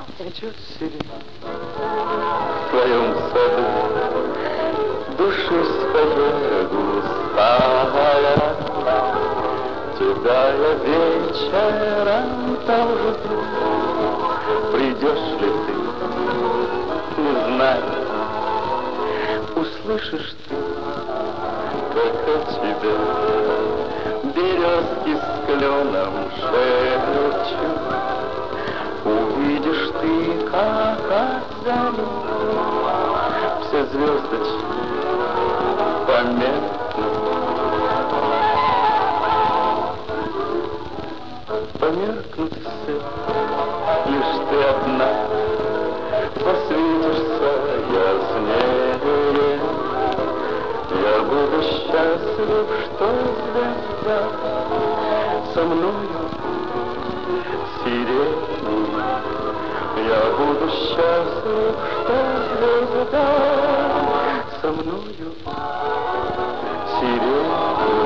Цветет сирень в твоем саду, душистая густая. Тебя я вечером там жду. Придешь ли ты, не знаю. Услышишь ты, как о тебе березки с кленом шепчут. Увидишь ты, как от зари все звездочки померкнут. Померкнут все, лишь ты одна посветишься яснее. Я буду счастлив, что звезда со мною сиренью. Я буду счастлив, что звезда со мною сиренью.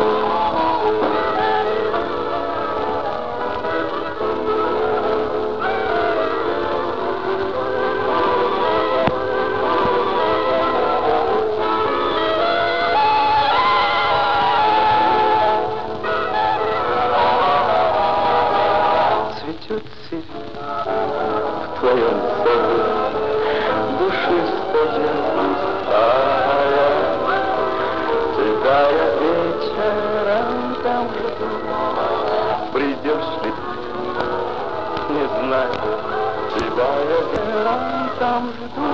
Цветет сирень в твоем саду, душистая густая. Тебя я вечером там жду. Придешь ли ты, не знаю. Тебя я вечером там жду.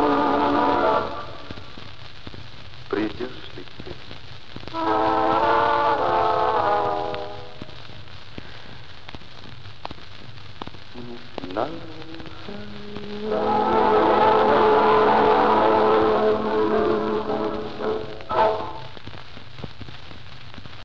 Придешь ли ты? Не знаю.